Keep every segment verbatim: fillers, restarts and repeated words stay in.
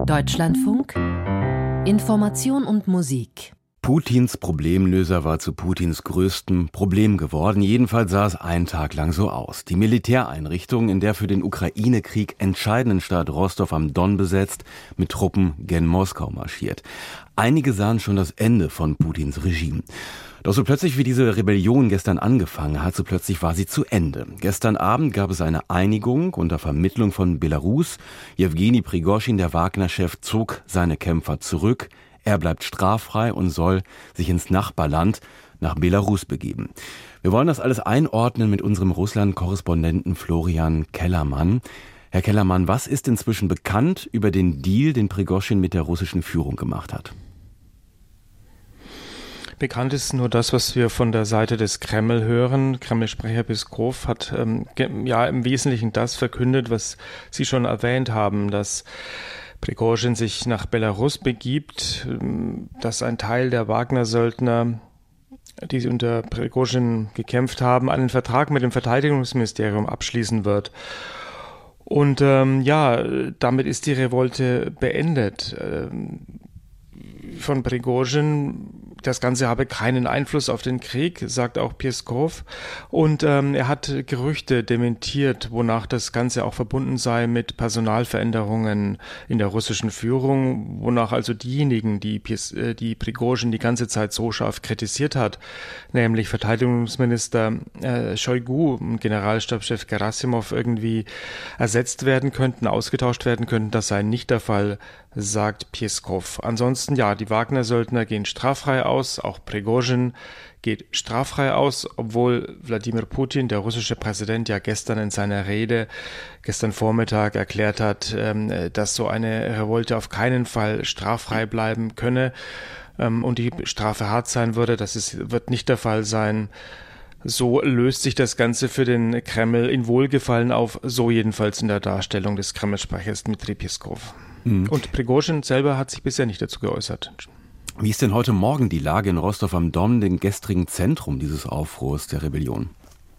Deutschlandfunk Information und Musik. Putins Problemlöser war zu Putins größtem Problem geworden. Jedenfalls sah es einen Tag lang so aus. Die Militäreinrichtung, in der für den Ukraine-Krieg entscheidenden Stadt Rostov am Don besetzt, mit Truppen gen Moskau marschiert. Einige sahen schon das Ende von Putins Regime. Doch so plötzlich, wie diese Rebellion gestern angefangen hat, so plötzlich war sie zu Ende. Gestern Abend gab es eine Einigung unter Vermittlung von Belarus. Jewgeni Prigoschin, der Wagner-Chef, zog seine Kämpfer zurück. Er bleibt straffrei und soll sich ins Nachbarland, nach Belarus, begeben. Wir wollen das alles einordnen mit unserem Russland-Korrespondenten Florian Kellermann. Herr Kellermann, was ist inzwischen bekannt über den Deal, den Prigoschin mit der russischen Führung gemacht hat? Bekannt ist nur das, was wir von der Seite des Kreml hören. Kreml-Sprecher Peskov hat ähm, ja im Wesentlichen das verkündet, was Sie schon erwähnt haben, dass Prigoschin sich nach Belarus begibt, dass ein Teil der Wagner-Söldner, die unter Prigoschin gekämpft haben, einen Vertrag mit dem Verteidigungsministerium abschließen wird. Und ähm, ja, damit ist die Revolte beendet. Ähm, von Prigoschin, das Ganze habe keinen Einfluss auf den Krieg, sagt auch Peskov. Und ähm, er hat Gerüchte dementiert, wonach das Ganze auch verbunden sei mit Personalveränderungen in der russischen Führung, wonach also diejenigen, die, Pes- die Prigoschin die ganze Zeit so scharf kritisiert hat, nämlich Verteidigungsminister äh, Shoigu und Generalstabschef Gerasimov irgendwie ersetzt werden könnten, ausgetauscht werden könnten. Das sei nicht der Fall, sagt Peskov. Ansonsten, ja, die Wagner-Söldner gehen straffrei aus, auch Prigoschin geht straffrei aus, obwohl Wladimir Putin, der russische Präsident, ja gestern in seiner Rede, gestern Vormittag erklärt hat, dass so eine Revolte auf keinen Fall straffrei bleiben könne und die Strafe hart sein würde. Das ist, wird nicht der Fall sein. So löst sich das Ganze für den Kreml in Wohlgefallen auf, so jedenfalls in der Darstellung des Kreml-Sprechers Dmitri Peskov. Mhm. Und Prigoschin selber hat sich bisher nicht dazu geäußert. Wie ist denn heute Morgen die Lage in Rostov am Don, dem gestrigen Zentrum dieses Aufruhrs der Rebellion?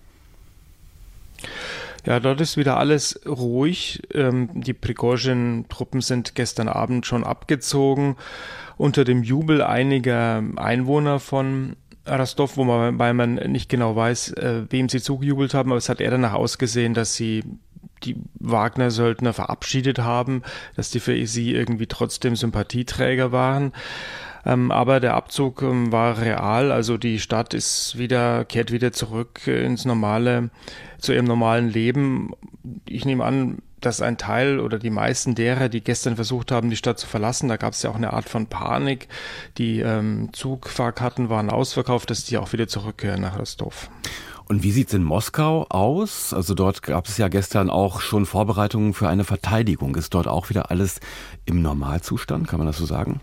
Ja, dort ist wieder alles ruhig. Die Prigoschin-Truppen sind gestern Abend schon abgezogen. Unter dem Jubel einiger Einwohner von Rostov, wo man, weil man nicht genau weiß, wem sie zugejubelt haben, aber es hat eher danach ausgesehen, dass sie die Wagner-Söldner verabschiedet haben, dass die für sie irgendwie trotzdem Sympathieträger waren. Ähm, aber der Abzug ähm, war real, also die Stadt ist wieder, kehrt wieder zurück ins normale, zu ihrem normalen Leben. Ich nehme an, dass ein Teil oder die meisten derer, die gestern versucht haben, die Stadt zu verlassen, da gab es ja auch eine Art von Panik. Die ähm, Zugfahrkarten waren ausverkauft, dass die auch wieder zurückkehren nach Rostov. Und wie sieht's in Moskau aus? Also dort gab es ja gestern auch schon Vorbereitungen für eine Verteidigung. Ist dort auch wieder alles im Normalzustand? Kann man das so sagen?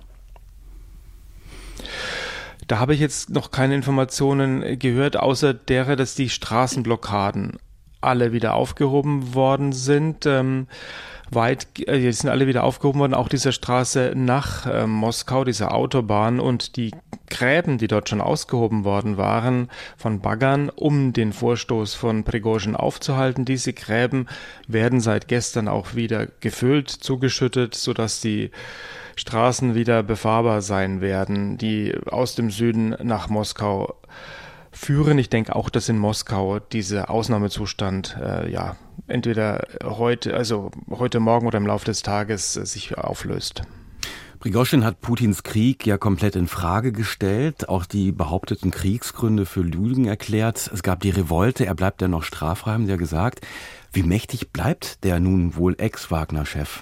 Da habe ich jetzt noch keine Informationen gehört, außer derer, dass die Straßenblockaden alle wieder aufgehoben worden sind. Ähm, weit, äh, die sind alle wieder aufgehoben worden, auch diese Straße nach äh, Moskau, diese Autobahn, und die Gräben, die dort schon ausgehoben worden waren von Baggern, um den Vorstoß von Prigoschin aufzuhalten. Diese Gräben werden seit gestern auch wieder gefüllt, zugeschüttet, sodass die Straßen wieder befahrbar sein werden, die aus dem Süden nach Moskau führen. Ich denke auch, dass in Moskau dieser Ausnahmezustand äh, ja entweder heute, also heute Morgen oder im Laufe des Tages äh, sich auflöst. Prigoschin hat Putins Krieg ja komplett in Frage gestellt, auch die behaupteten Kriegsgründe für Lügen erklärt. Es gab die Revolte, er bleibt ja noch straffrei, haben Sie ja gesagt. Wie mächtig bleibt der nun wohl Ex-Wagner-Chef?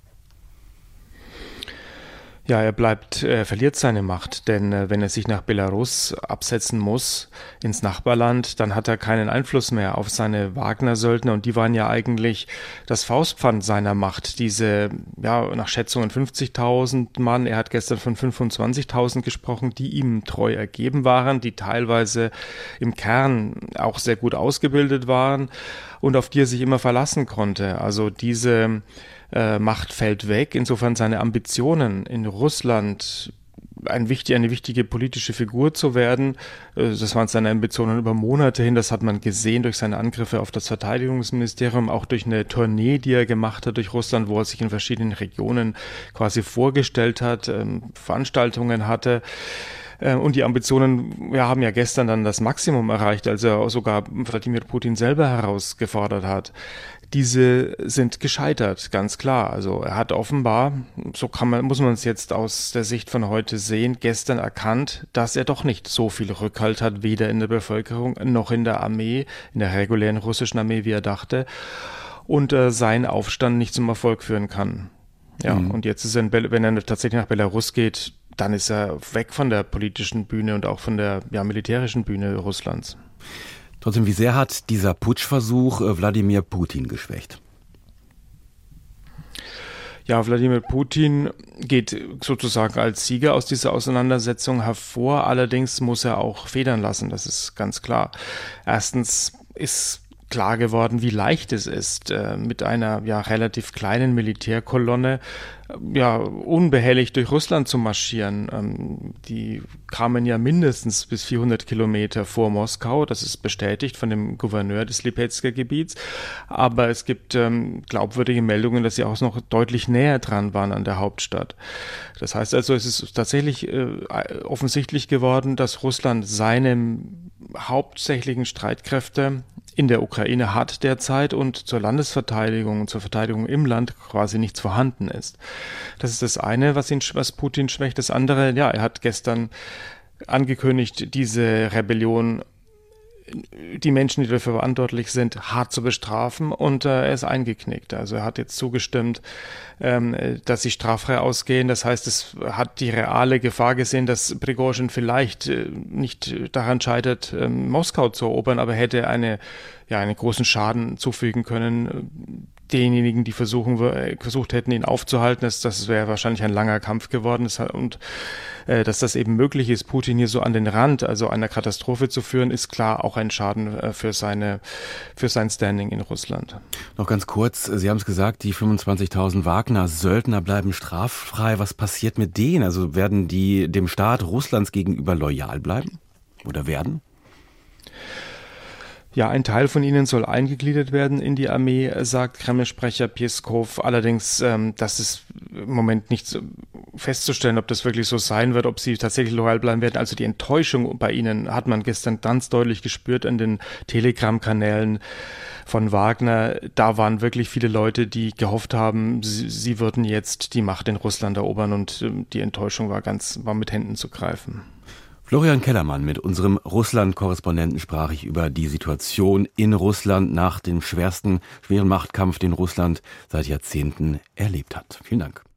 Ja, er bleibt, er verliert seine Macht, denn äh, wenn er sich nach Belarus absetzen muss, ins Nachbarland, dann hat er keinen Einfluss mehr auf seine Wagner-Söldner, und die waren ja eigentlich das Faustpfand seiner Macht. Diese, ja, nach Schätzungen fünfzigtausend Mann, er hat gestern von fünfundzwanzigtausend gesprochen, die ihm treu ergeben waren, die teilweise im Kern auch sehr gut ausgebildet waren und auf die er sich immer verlassen konnte. Also diese Macht fällt weg. Insofern seine Ambitionen in Russland ein wichtig, eine wichtige politische Figur zu werden. Das waren seine Ambitionen über Monate hin. Das hat man gesehen durch seine Angriffe auf das Verteidigungsministerium, auch durch eine Tournee, die er gemacht hat durch Russland, wo er sich in verschiedenen Regionen quasi vorgestellt hat, Veranstaltungen hatte. Und die Ambitionen ja, haben ja gestern dann das Maximum erreicht, als er sogar Wladimir Putin selber herausgefordert hat. Diese sind gescheitert, ganz klar. Also er hat offenbar, so kann man, muss man es jetzt aus der Sicht von heute sehen, gestern erkannt, dass er doch nicht so viel Rückhalt hat, weder in der Bevölkerung noch in der Armee, in der regulären russischen Armee, wie er dachte, und äh, seinen Aufstand nicht zum Erfolg führen kann. Ja, mhm. Und jetzt ist er, in Bel- wenn er tatsächlich nach Belarus geht, dann ist er weg von der politischen Bühne und auch von der ja, militärischen Bühne Russlands. Trotzdem, wie sehr hat dieser Putschversuch Wladimir Putin geschwächt? Ja, Wladimir Putin geht sozusagen als Sieger aus dieser Auseinandersetzung hervor. Allerdings muss er auch federn lassen, das ist ganz klar. Erstens ist klar geworden, wie leicht es ist, mit einer ja relativ kleinen Militärkolonne ja unbehelligt durch Russland zu marschieren. Die kamen ja mindestens bis vierhundert Kilometer vor Moskau. Das ist bestätigt von dem Gouverneur des Lipezker Gebiets. Aber es gibt ähm, glaubwürdige Meldungen, dass sie auch noch deutlich näher dran waren an der Hauptstadt. Das heißt also, es ist tatsächlich äh, offensichtlich geworden, dass Russland seine hauptsächlichen Streitkräfte in der Ukraine hat derzeit und zur Landesverteidigung und zur Verteidigung im Land quasi nichts vorhanden ist. Das ist das eine, was ihn, was Putin schwächt. Das andere, ja, er hat gestern angekündigt, diese Rebellion, die Menschen, die dafür verantwortlich sind, hart zu bestrafen, und äh, er ist eingeknickt. Also er hat jetzt zugestimmt, ähm, dass sie straffrei ausgehen. Das heißt, es hat die reale Gefahr gesehen, dass Prigozhin vielleicht äh, nicht daran scheitert, äh, Moskau zu erobern, aber hätte eine, ja, einen großen Schaden zufügen können. Denjenigen, die versuchen, versucht hätten, ihn aufzuhalten, das, das wäre wahrscheinlich ein langer Kampf geworden. Und äh, dass das eben möglich ist, Putin hier so an den Rand, also einer Katastrophe zu führen, ist klar auch ein Schaden äh, für seine, für sein Standing in Russland. Noch ganz kurz, Sie haben es gesagt, die fünfundzwanzigtausend Wagner-Söldner bleiben straffrei. Was passiert mit denen? Also werden die dem Staat Russlands gegenüber loyal bleiben oder werden? Ja, ein Teil von ihnen soll eingegliedert werden in die Armee, sagt Kreml-Sprecher Peskov. Allerdings, ähm, das ist im Moment nicht festzustellen, ob das wirklich so sein wird, ob sie tatsächlich loyal bleiben werden. Also die Enttäuschung bei ihnen hat man gestern ganz deutlich gespürt an den Telegram-Kanälen von Wagner. Da waren wirklich viele Leute, die gehofft haben, sie, sie würden jetzt die Macht in Russland erobern, und ähm, die Enttäuschung war ganz, war mit Händen zu greifen. Florian Kellermann mit unserem Russland-Korrespondenten sprach ich über die Situation in Russland nach dem schwersten, schweren Machtkampf, den Russland seit Jahrzehnten erlebt hat. Vielen Dank.